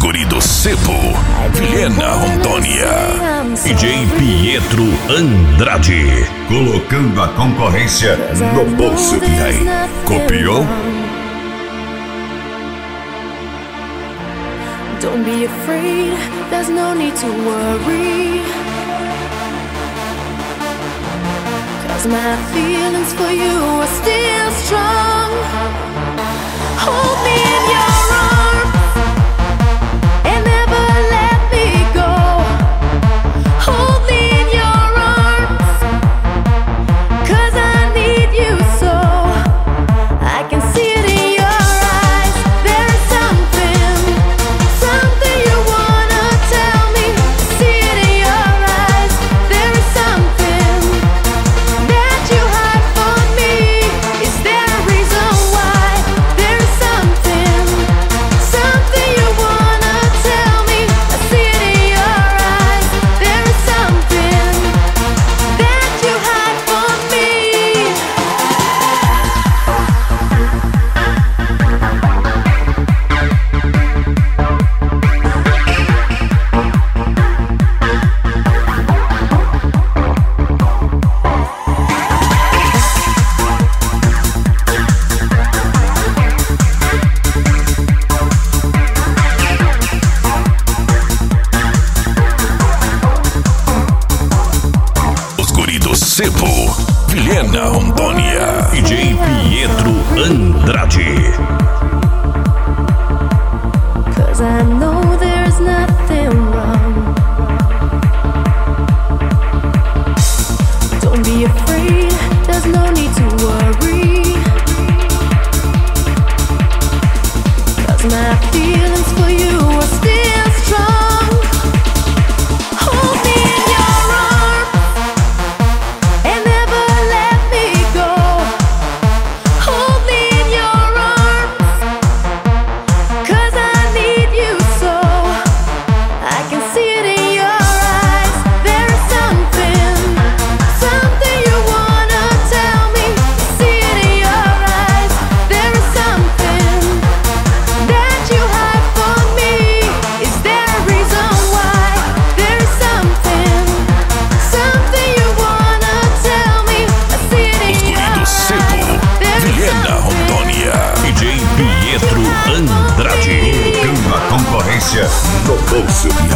guri do Sebo, Vilhena, Rondônia. DJ Pietro Andrade, colocando a concorrência no bolso. E aí, copiou? Don't be afraid, there's no need to worry, 'cause my feelings for you are still strong. Hold me in your arms and never let me go. Hold me in your arms, 'cause I need you so. I can see it in your eyes, there is something you wanna tell me. See it in your eyes, there is something that you hide from me. Is there a reason why? There is something you wanna tell me. I see it in your eyes, there is something that you hide from me. Os guri do Sebo, Vilhena, Rondônia. DJ Pietro Andrade. 'Cause I know there's nothing wrong. Don't be afraid, there's no need to worry, 'cause my feelings for you are still strong. Hold me in your arms and never let me go. Hold me in your arms, 'cause I need you so. I can see it in your eyes, there is something you wanna tell me. See it in your eyes, there is something that you hide from me. Is there a reason why? There is something you wanna tell me. I see it in Os your guri do eyes, Sebo, there is Vilhena, Rondônia. DJ Pietro Andrade, colocando a concorrência no bolso.